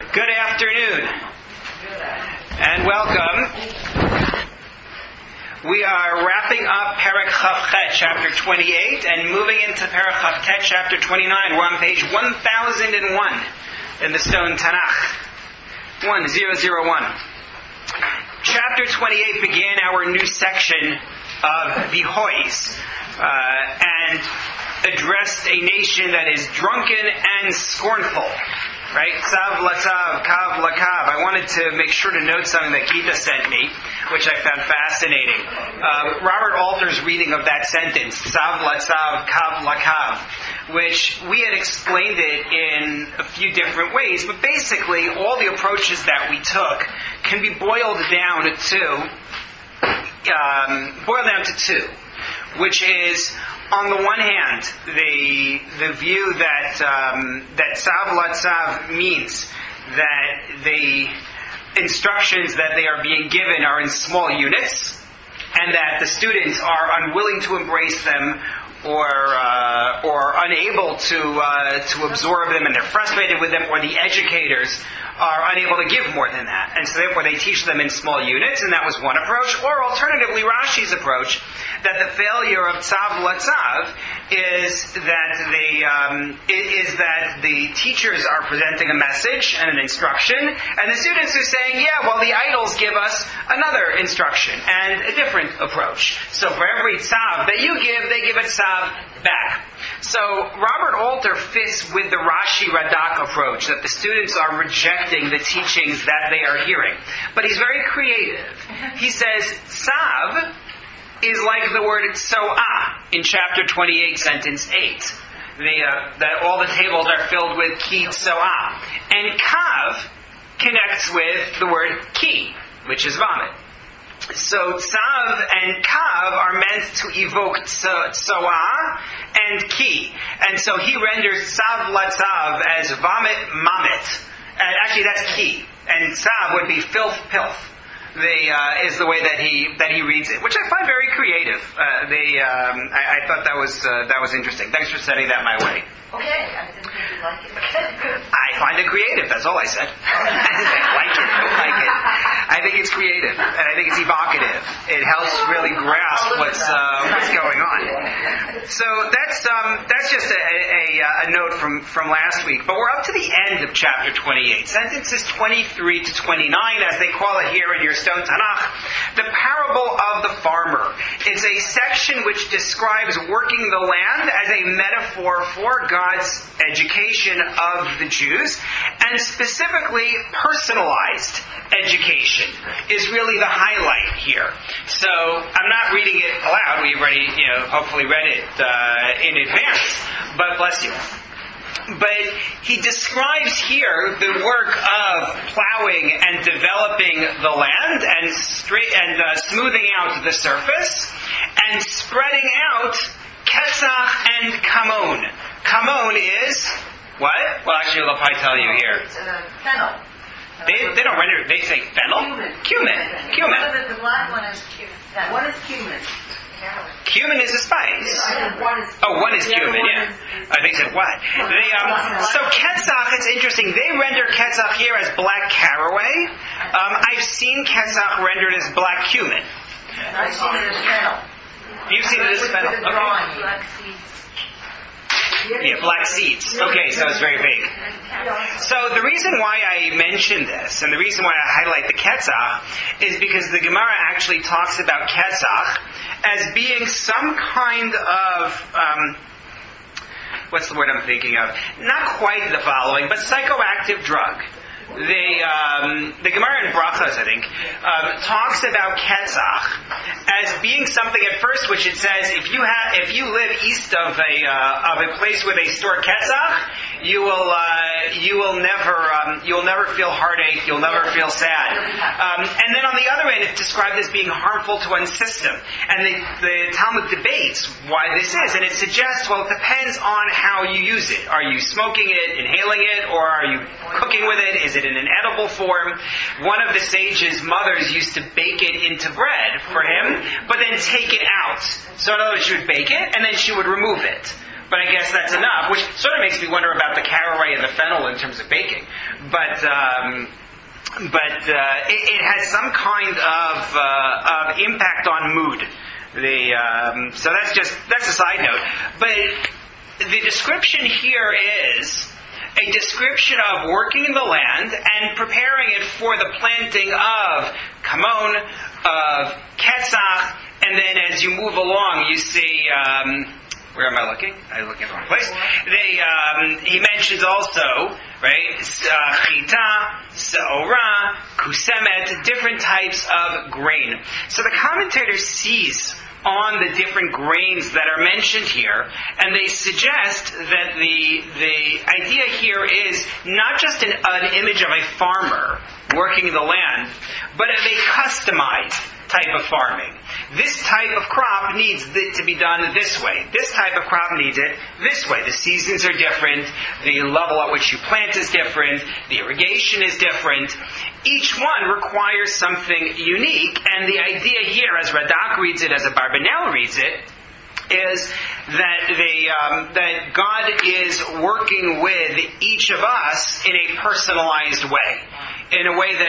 Good afternoon, and welcome. We are wrapping up Perek Chavchet, chapter 28, and moving into Perek Chavchet, chapter 29. We're on page 1001 in the Stone Tanakh. 1001. Chapter 28 began our new section of Vihois, and addressed a nation that is drunken and scornful. Right? Tzav latzav, kav lakav. I wanted to make sure to note something that Gita sent me, which I found fascinating. Robert Alter's reading of that sentence, tzav latzav, kav lakav, which we had explained it in a few different ways, but basically all the approaches that we took can be boiled down to two, which is, on the one hand, the view that Tzav Latzav means that the instructions that they are being given are in small units, and that the students are unwilling to embrace them or unable to absorb them, and they're frustrated with them, or the educators are unable to give more than that. And so therefore they teach them in small units, and that was one approach. Or alternatively, Rashi's approach, that the failure of Tzav Latzav is that the teachers are presenting a message and an instruction, and the students are saying, yeah, well, the idols give us another instruction and a different approach. So for every Tzav that you give, they give a Tzav back. So Robert Alter fits with the Rashi Radak approach, that the students are rejecting the teachings that they are hearing. But he's very creative. He says, Tzav is like the word Tsoah in chapter 28, sentence 8. That all the tables are filled with Ki Tsoah. And Kav connects with the word Ki, which is vomit. So Tzav and Kav are meant to evoke Tsoah and Ki. And so he renders Tzav Latzav as vomit mamit. And actually that's Ki. And Tzav would be filth pilth. Is the way that he reads it, which I find very creative. I thought that was interesting. Thanks for sending that my way. Okay, I didn't think you'd like it. I find it creative, that's all I said. I like it, don't like it. I think it's creative, and I think it's evocative. It helps really grasp what's going on. So that's just a note from last week. But we're up to the end of chapter 28. Sentences 23 to 29, as they call it here in your Stone Tanakh. The parable of the farmer is a section which describes working the land as a metaphor for God's education of the Jews, and specifically personalized education is really the highlight here. So I'm not reading it aloud. We've already, hopefully read it in advance. But bless you. But he describes here the work of plowing and developing the land and smoothing out the surface and spreading out Ketzach and Kamon. Kamon is what? Well, actually, let me tell you here. It's fennel. They don't render it. They say fennel. Cumin. The black one is cumin. What is cumin? Cumin is a spice. One is cumin, yeah. I think said what? So Ketzach, it's interesting. They render Ketzach here as black caraway. I've seen Ketzach rendered as black cumin. I've seen it as fennel. You've seen it as fennel. Okay. Black seeds. Yeah, black seeds. Okay, so it's very vague. So the reason why I mention this, and the reason why I highlight the Ketzach, is because the Gemara actually talks about Ketzach as being some kind of, what's the word I'm thinking of? Not quite the following, but psychoactive drug. The Gemara in Brachos, I think, talks about Ketzach as being something at first which it says if you live east of a place where they store Ketzach, you will never feel heartache, you'll never feel sad. And then on the other end, it's described as being harmful to one's system. And the Talmud debates why this is, and it suggests, well, it depends on how you use it. Are you smoking it, inhaling it, or are you cooking with it? Is it in an edible form? One of the sages' mothers used to bake it into bread for him, but then take it out. So in other words, she would bake it, and then she would remove it. but I guess that's enough, which sort of makes me wonder about the caraway and the fennel in terms of baking. But it has some kind of impact on mood. So that's a side note. But the description here is a description of working in the land and preparing it for the planting of Kamon, of Ketzach, and then as you move along, you see, where am I looking? I'm looking at the wrong place. He mentions also, right, Chita, Seorah, Kusemet, different types of grain. So the commentator sees on the different grains that are mentioned here, and they suggest that the idea here is not just an image of a farmer working in the land, but of a customized type of farming. This type of crop needs it to be done this way. This type of crop needs it this way. The seasons are different. The level at which you plant is different. The irrigation is different. Each one requires something unique. And the idea here, as Radak reads it, as Abarbanel reads it, is that God is working with each of us in a personalized way, in a way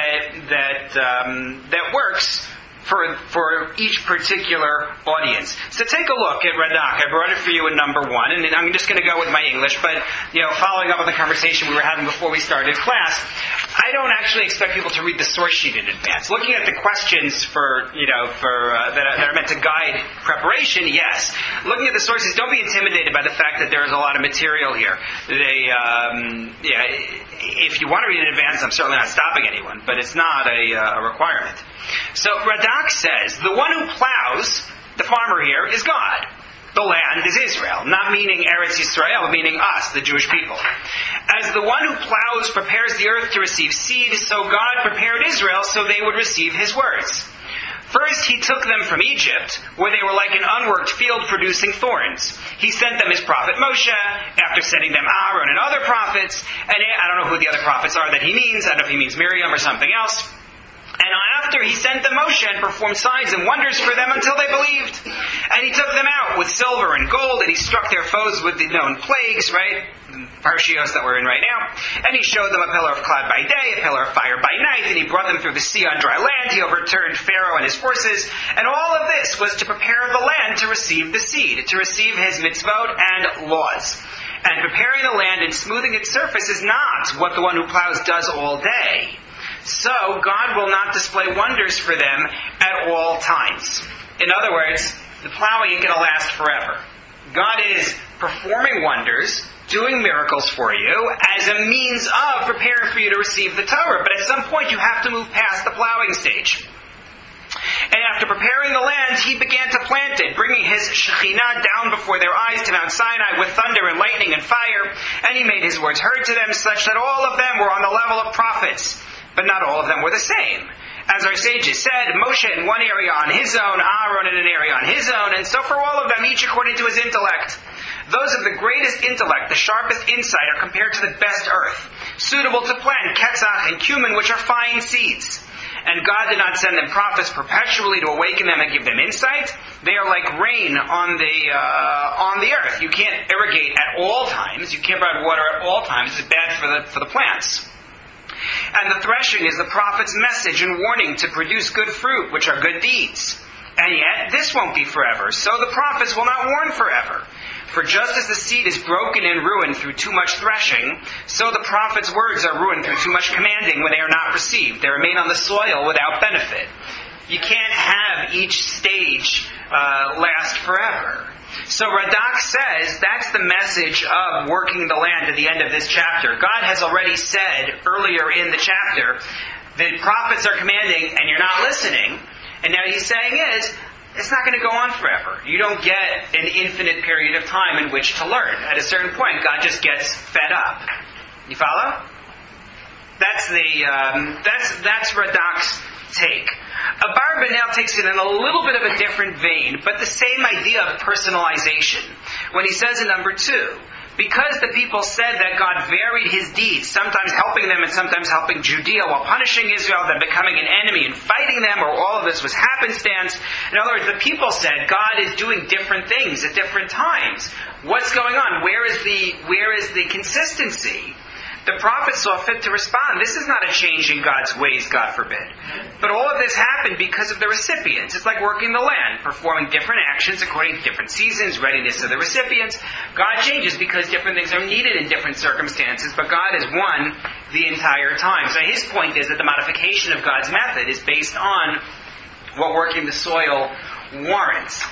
that works for each particular audience. So take a look at Radak. I brought it for you in number 1, and I'm just going to go with my English, but following up on the conversation we were having before we started class, I don't actually expect people to read the source sheet in advance. Looking at the questions that are meant to guide preparation, yes. Looking at the sources, don't be intimidated by the fact that there is a lot of material here. If you want to read in advance, I'm certainly not stopping anyone, but it's not a requirement. So Radak says, the one who plows, the farmer here, is God. The land is Israel, not meaning Eretz Yisrael, meaning us, the Jewish people. As the one who plows prepares the earth to receive seed, so God prepared Israel so they would receive His words. First, He took them from Egypt, where they were like an unworked field producing thorns. He sent them His prophet Moshe, after sending them Aaron and other prophets, and I don't know who the other prophets are that He means. I don't know if He means Miriam or something else. And after He sent them Moshe and performed signs and wonders for them until they believed. And He took them out with silver and gold, and He struck their foes with the known plagues, right? Parshios that we're in right now. And He showed them a pillar of cloud by day, a pillar of fire by night, and He brought them through the sea on dry land. He overturned Pharaoh and his forces. And all of this was to prepare the land to receive the seed, to receive His mitzvot and laws. And preparing the land and smoothing its surface is not what the one who plows does all day. So God will not display wonders for them at all times. In other words, the plowing ain't going to last forever. God is performing wonders, doing miracles for you as a means of preparing for you to receive the Torah. But at some point you have to move past the plowing stage. And after preparing the land, He began to plant it, bringing His Shekhinah down before their eyes to Mount Sinai with thunder and lightning and fire. And He made His words heard to them such that all of them were on the level of prophets. But not all of them were the same. As our sages said, Moshe in one area on his own, Aaron in an area on his own, and so for all of them, each according to his intellect. Those of the greatest intellect, the sharpest insight, are compared to the best earth, suitable to plant Ketzach and cumin, which are fine seeds. And God did not send them prophets perpetually to awaken them and give them insight. They are like rain on the earth. You can't irrigate at all times. You can't provide water at all times. It's bad for the plants. And the threshing is the prophet's message and warning to produce good fruit, which are good deeds. And yet, this won't be forever, so the prophets will not warn forever. For just as the seed is broken and ruined through too much threshing, so the prophet's words are ruined through too much commanding when they are not received. They remain on the soil without benefit. You can't have each stage last forever. So Radak says that's the message of working the land at the end of this chapter. God has already said earlier in the chapter, the prophets are commanding and you're not listening. And now He's saying it's not going to go on forever. You don't get an infinite period of time in which to learn. At a certain point, God just gets fed up. You follow? That's Radak's take. Abarbanel takes it in a little bit of a different vein, but the same idea of personalization. When he says in number 2, because the people said that God varied his deeds, sometimes helping them and sometimes helping Judea while punishing Israel, then becoming an enemy and fighting them, or all of this was happenstance. In other words, the people said God is doing different things at different times. What's going on? Where is the consistency? The prophet saw fit to respond. This is not a change in God's ways, God forbid. But all of this happened because of the recipients. It's like working the land, performing different actions according to different seasons, readiness of the recipients. God changes because different things are needed in different circumstances, but God is one the entire time. So his point is that the modification of God's method is based on what working the soil warrants.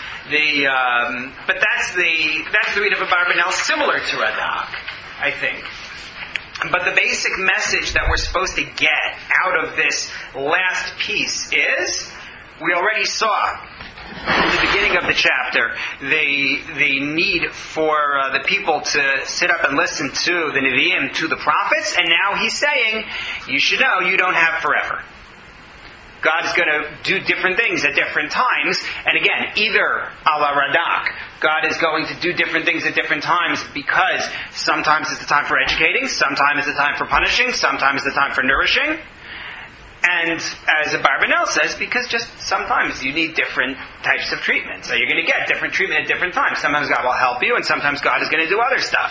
But that's the read of Abarbanel, similar to Radak, I think. But the basic message that we're supposed to get out of this last piece is, we already saw in the beginning of the chapter the need for the people to sit up and listen to the Nevi'im, to the prophets, and now he's saying, you should know you don't have forever. God's going to do different things at different times. And again, either a la Radak, God is going to do different things at different times because sometimes it's the time for educating, sometimes it's the time for punishing, sometimes it's the time for nourishing. And as Abarbanel says, because just sometimes you need different types of treatment. So you're going to get different treatment at different times. Sometimes God will help you, and sometimes God is going to do other stuff.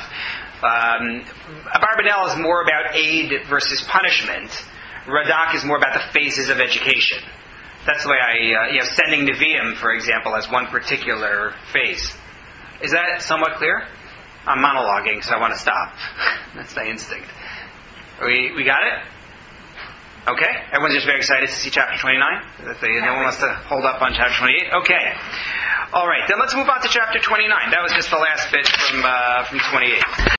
Abarbanel is more about aid versus punishment. Radak is more about the phases of education. That's the way sending Nevi'im, for example, as one particular phase. Is that somewhat clear? I'm monologuing, so I want to stop. That's my instinct. We got it? Okay? Everyone's just very excited to see chapter 29? No one wants to hold up on chapter 28? Okay. All right, then let's move on to chapter 29. That was just the last bit from 28.